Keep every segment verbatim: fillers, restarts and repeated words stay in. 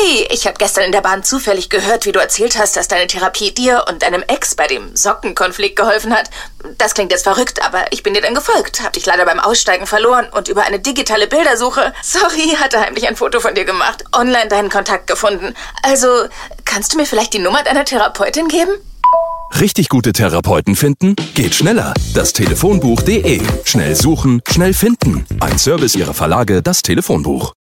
Hey, ich habe gestern in der Bahn zufällig gehört, wie du erzählt hast, dass deine Therapie dir und deinem Ex bei dem Sockenkonflikt geholfen hat. Das klingt jetzt verrückt, aber ich bin dir dann gefolgt, hab dich leider beim Aussteigen verloren und über eine digitale Bildersuche, sorry, hatte heimlich ein Foto von dir gemacht, online deinen Kontakt gefunden. Also, kannst du mir vielleicht die Nummer deiner Therapeutin geben? Richtig gute Therapeuten finden? Geht schneller. Das Telefonbuch punkt de. Schnell suchen, schnell finden. Ein Service Ihrer Verlage, das Telefonbuch.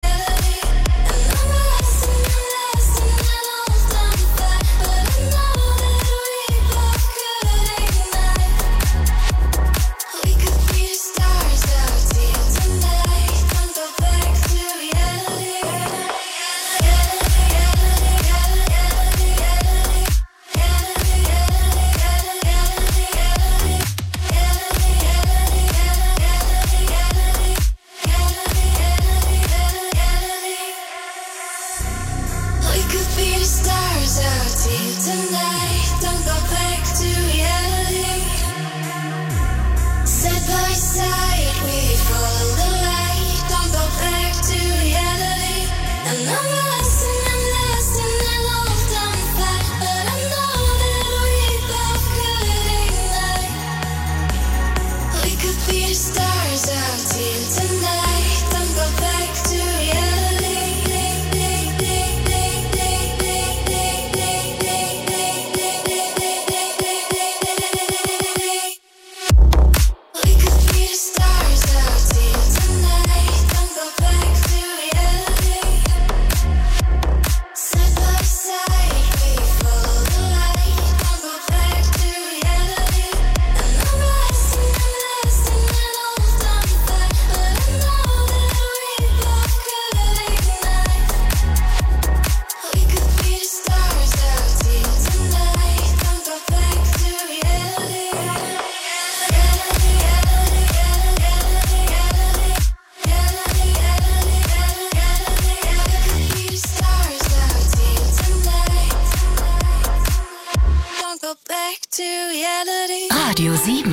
Radio sieben.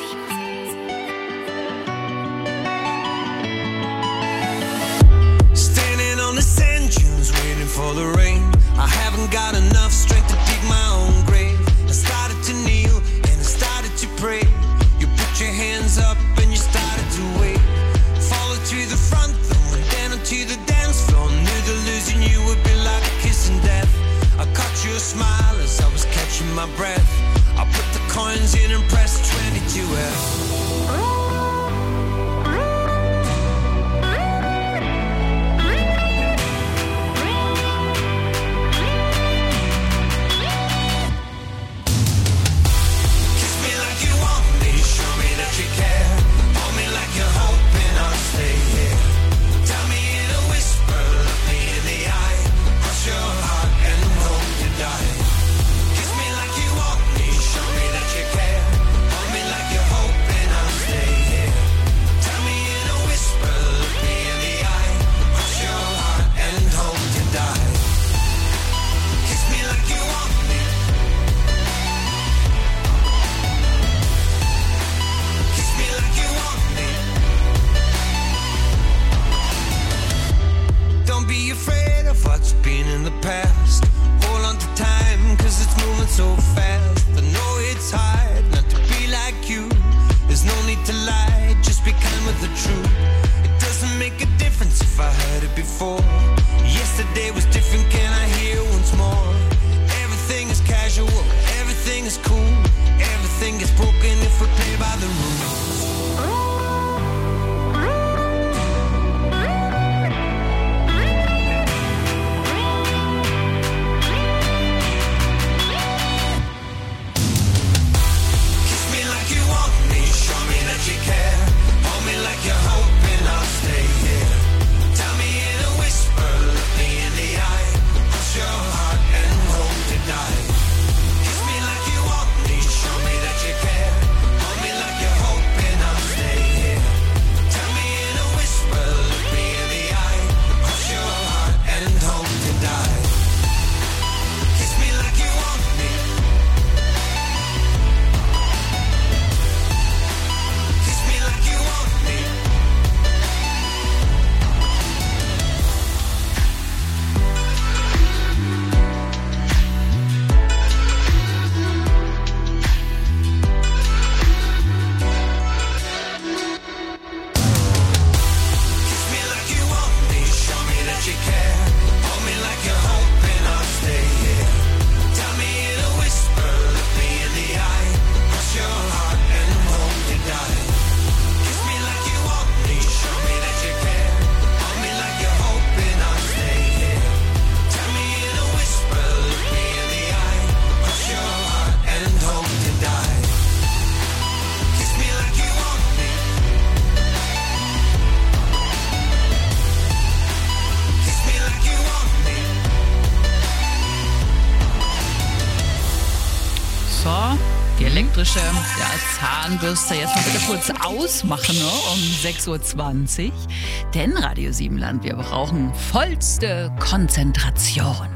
Standing on the sand dunes, waiting for the rain. I haven't got enough strength to dig my own grave. I started to kneel and I started to pray. You put your hands up and you started to wait. Followed to the front door and then onto the dance floor. Knew that losing you would be like a kiss in death. I caught your smile as I was catching my breath. I put the coins in and pressed twenty-two F. Whisper Die elektrische ja, Zahnbürste jetzt mal bitte kurz ausmachen, ne? Um sechs Uhr zwanzig. Denn Radio Siebenland, wir brauchen vollste Konzentration.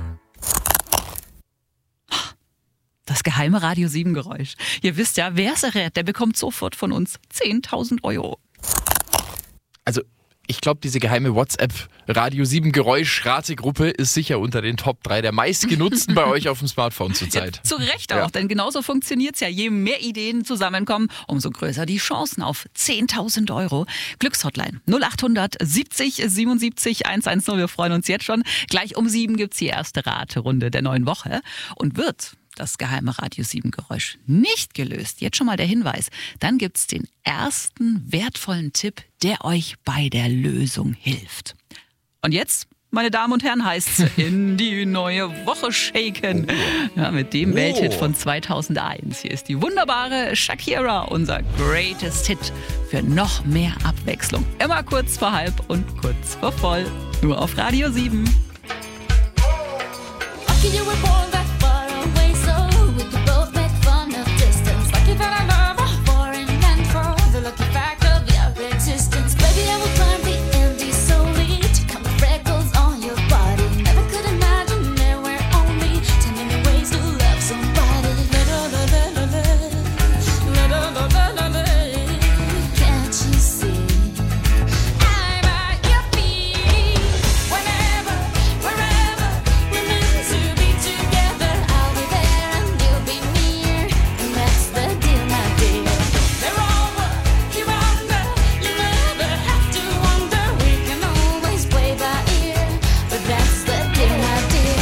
Das geheime Radio sieben Geräusch. Ihr wisst ja, wer es errät, der bekommt sofort von uns zehntausend Euro. Also, ich glaube, diese geheime WhatsApp-Radio sieben Geräusch-Rategruppe ist sicher unter den Top drei der meistgenutzten bei euch auf dem Smartphone zurzeit. Ja, zu Recht auch, ja. Denn genauso funktioniert es ja. Je mehr Ideen zusammenkommen, umso größer die Chancen auf zehntausend Euro. Glückshotline null acht hundert siebzig siebenundsiebzig hundertzehn. Wir freuen uns jetzt schon. Gleich um sieben gibt es die erste Raterunde der neuen Woche. Und wird das geheime Radio sieben Geräusch nicht gelöst, jetzt schon mal der Hinweis, dann gibt es den ersten wertvollen Tipp, der euch bei der Lösung hilft. Und jetzt, meine Damen und Herren, heißt es in die neue Woche shaken. Ja, mit dem oh. Welthit von zweitausendeins. Hier ist die wunderbare Shakira, unser Greatest Hit für noch mehr Abwechslung. Immer kurz vor halb und kurz vor voll. Nur auf Radio sieben. Lucky you were born that far away, so we could both make fun of distance. Lucky that I love a foreign man for the lucky fact of your existence. Baby, I will climb the Andes solely to count the freckles on your body. Never could imagine there were only ten million ways to love somebody. La la la la la la la la la la la. Can't you see? I'm at your feet. Whenever, wherever we're meant to be together, I'll be there and you'll be near, and that's the deal, my dear. They're over, you're under, you never have to wonder. We can always play by ear, but that's the deal, my dear.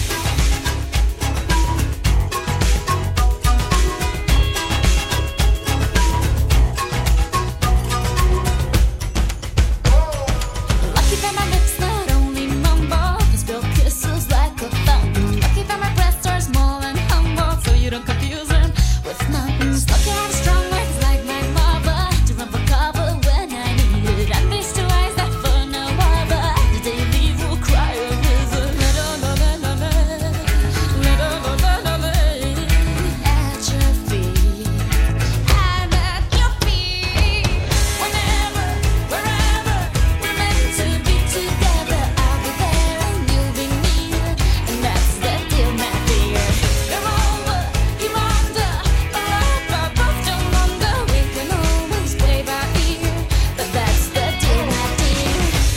Lucky that my lips not only mumble, they spill kisses like a fountain. Lucky that my breasts are small and humble, so you don't confuse them with mountains. Lucky I have strong legs like my mother to run for cover when I need it. And these two eyes that for no other, the day you leave will cry a river. La la la la la la, la la la la la la. At your feet, I'm at your feet. Whenever, wherever we're meant to be together, I'll be there and you'll be near, and that's the deal, my dear. They're over, you're under, a love I both don't wonder. We can always play by ear, but that's the deal, my dear.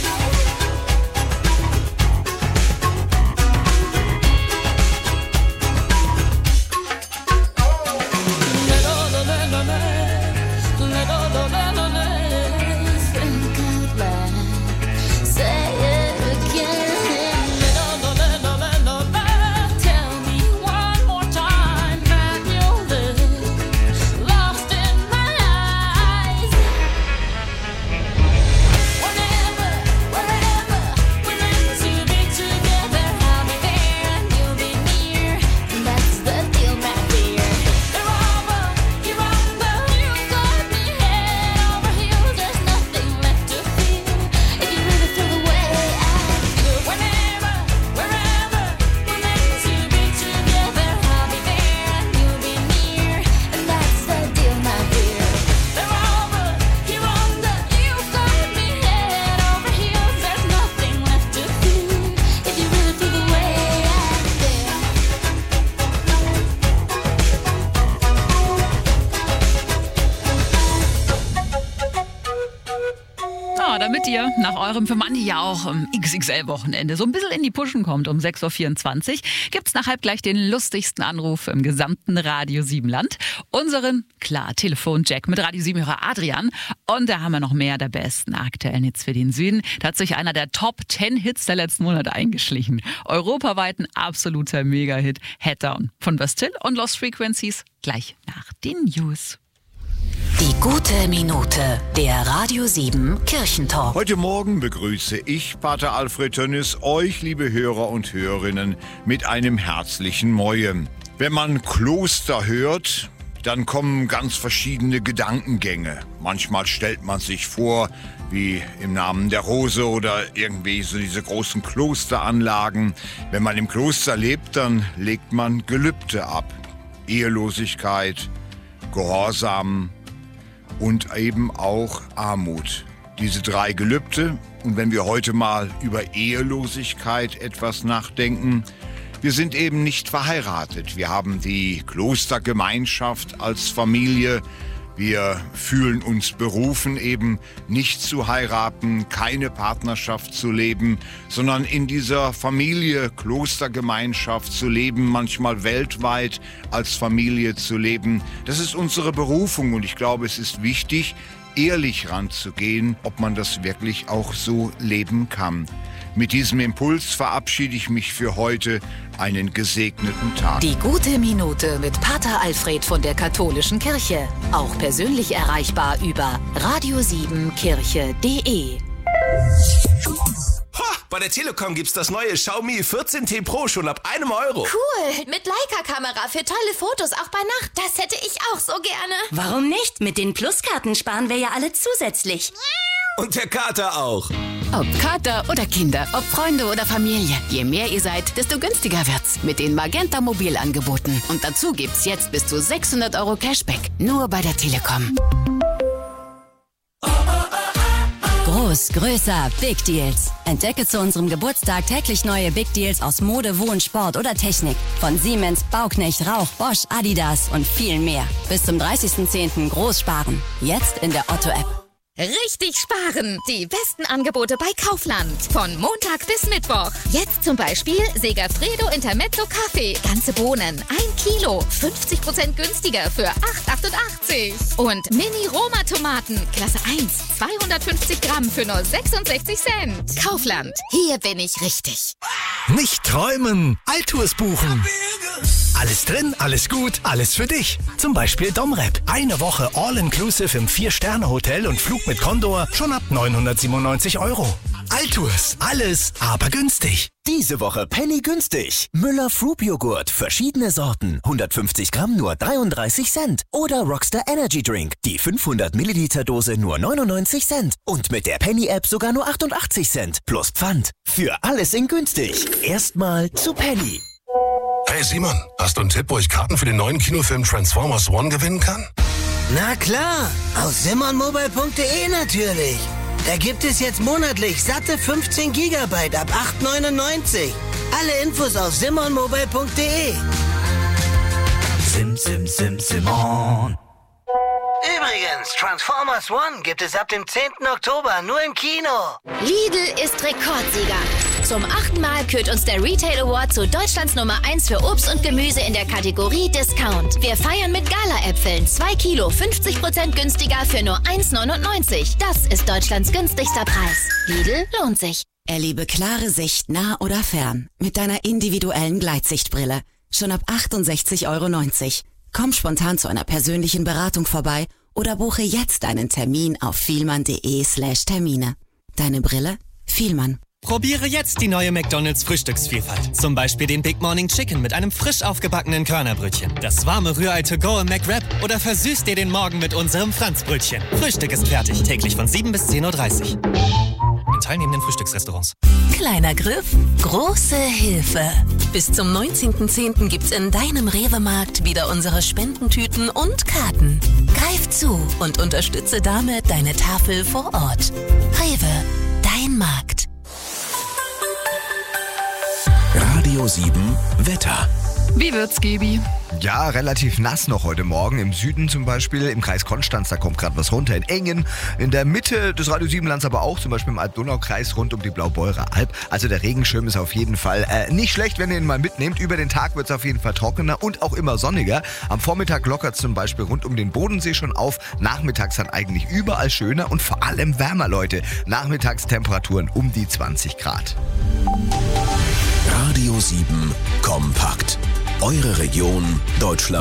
Think out loud, say it again. Tell me one more time that you'll live lost in my eyes. Whenever, wherever we're meant to be together, I'll be there and you'll be near, and that's the deal, my dear. They're over, you're under, you got me head over heels. There's nothing left to feel if you really feel the way I feel. Whenever, wherever we're meant to be together, I'll be there and you'll be near, and that's the deal, my dear. They're over, you're under, you got me head over heels. There's nothing left to feel if you really feel the way I feel. Ja, damit ihr nach eurem für manche ja auch ähm, X X L-Wochenende so ein bisschen in die Puschen kommt um sechs Uhr vierundzwanzig, gibt's nach halb gleich den lustigsten Anruf im gesamten Radio sieben Land. Unseren, klar, Telefon-Jack mit Radio sieben-Hörer Adrian. Und da haben wir noch mehr der besten aktuellen Hits für den Süden. Da hat sich einer der Top zehn Hits der letzten Monate eingeschlichen. Europaweit ein absoluter Mega-Hit, Head Down von Bastille und Lost Frequencies gleich nach den News. Die gute Minute, der Radio sieben Kirchentalk. Heute Morgen begrüße ich, Pater Alfred Tönnis, euch, liebe Hörer und Hörerinnen, mit einem herzlichen Moje. Wenn man Kloster hört, dann kommen ganz verschiedene Gedankengänge. Manchmal stellt man sich vor, wie im Namen der Rose oder irgendwie so diese großen Klosteranlagen. Wenn man im Kloster lebt, dann legt man Gelübde ab. Ehelosigkeit, Gehorsam und eben auch Armut. Diese drei Gelübde. Und wenn wir heute mal über Ehelosigkeit etwas nachdenken, wir sind eben nicht verheiratet. Wir haben die Klostergemeinschaft als Familie. Wir fühlen uns berufen, eben nicht zu heiraten, keine Partnerschaft zu leben, sondern in dieser Familie, Klostergemeinschaft zu leben, manchmal weltweit als Familie zu leben. Das ist unsere Berufung und ich glaube, es ist wichtig, ehrlich ranzugehen, ob man das wirklich auch so leben kann. Mit diesem Impuls verabschiede ich mich für heute. Einen gesegneten Tag. Die gute Minute mit Pater Alfred von der Katholischen Kirche. Auch persönlich erreichbar über radio sieben kirche punkt de. Ha, bei der Telekom gibt's das neue Xiaomi vierzehn T Pro schon ab einem Euro. Cool, mit Leica-Kamera für tolle Fotos, auch bei Nacht. Das hätte ich auch so gerne. Warum nicht? Mit den Pluskarten sparen wir ja alle zusätzlich. Und der Kater auch. Ob Kater oder Kinder, ob Freunde oder Familie. Je mehr ihr seid, desto günstiger wird's mit den Magenta Mobilangeboten. Und dazu gibt's jetzt bis zu sechshundert Euro Cashback. Nur bei der Telekom. Groß, größer, Big Deals. Entdecke zu unserem Geburtstag täglich neue Big Deals aus Mode, Wohn, Sport oder Technik. Von Siemens, Bauknecht, Rauch, Bosch, Adidas und viel mehr. Bis zum dreißigsten zehnten groß sparen. Jetzt in der Otto-App. Richtig sparen! Die besten Angebote bei Kaufland. Von Montag bis Mittwoch. Jetzt zum Beispiel Segafredo Intermezzo Kaffee. Ganze Bohnen. ein Kilo. fünfzig Prozent günstiger für acht achtundachtzig. Und Mini Roma Tomaten. Klasse eins. zweihundertfünfzig Gramm für nur sechsundsechzig Cent. Kaufland. Hier bin ich richtig. Nicht träumen. Altours buchen. Alles drin, alles gut, alles für dich. Zum Beispiel Domrep. Eine Woche All-Inclusive im vier Sterne Hotel und Flug mit Condor schon ab neunhundertsiebenundneunzig Euro. Altours. Alles, aber günstig. Diese Woche Penny günstig. Müller Fruit Joghurt. Verschiedene Sorten. hundertfünfzig Gramm nur dreiunddreißig Cent. Oder Rockstar Energy Drink. Die fünfhundert Milliliter Dose nur neunundneunzig Cent. Und mit der Penny App sogar nur achtundachtzig Cent. Plus Pfand. Für alles in günstig. Erstmal zu Penny. Hey Simon, hast du einen Tipp, wo ich Karten für den neuen Kinofilm Transformers One gewinnen kann? Na klar, auf simon mobile punkt de natürlich. Da gibt es jetzt monatlich satte fünfzehn Gigabyte ab acht neunundneunzig. Alle Infos auf simon mobile punkt de. Sim, sim, sim, Simon. Übrigens, Transformers One gibt es ab dem zehnten Oktober nur im Kino. Lidl ist Rekordsieger. Zum achten Mal kürt uns der Retail Award zu Deutschlands Nummer eins für Obst und Gemüse in der Kategorie Discount. Wir feiern mit Gala-Äpfeln. zwei Kilo, fünfzig Prozent günstiger für nur eins neunundneunzig. Das ist Deutschlands günstigster Preis. Lidl lohnt sich. Erlebe klare Sicht nah oder fern mit deiner individuellen Gleitsichtbrille. Schon ab achtundsechzig Euro neunzig. Komm spontan zu einer persönlichen Beratung vorbei oder buche jetzt einen Termin auf vielmann.de slash Termine. Deine Brille? Vielmann. Probiere jetzt die neue McDonald's Frühstücksvielfalt. Zum Beispiel den Big Morning Chicken mit einem frisch aufgebackenen Körnerbrötchen. Das warme Rührei to go im McWrap oder versüß dir den Morgen mit unserem Franzbrötchen. Frühstück ist fertig. Täglich von sieben bis zehn Uhr dreißig. In teilnehmenden Frühstücksrestaurants. Kleiner Griff, große Hilfe. Bis zum neunzehnten zehnten gibt's in deinem Rewe-Markt wieder unsere Spendentüten und Karten. Greif zu und unterstütze damit deine Tafel vor Ort. Rewe, dein Markt. Radio sieben Wetter. Wie wird's, Gebi? Ja, relativ nass noch heute Morgen. Im Süden zum Beispiel, im Kreis Konstanz, da kommt gerade was runter. In Engen, in der Mitte des Radio sieben Lands aber auch, zum Beispiel im Alb-Donau-Kreis rund um die Blaubeurer Alb. Also der Regenschirm ist auf jeden Fall äh, nicht schlecht, wenn ihr ihn mal mitnehmt. Über den Tag wird es auf jeden Fall trockener und auch immer sonniger. Am Vormittag lockert es zum Beispiel rund um den Bodensee schon auf. Nachmittags dann eigentlich überall schöner und vor allem wärmer, Leute. Nachmittagstemperaturen um die zwanzig Grad. Radio sieben Kompakt. Eure Region, Deutschland.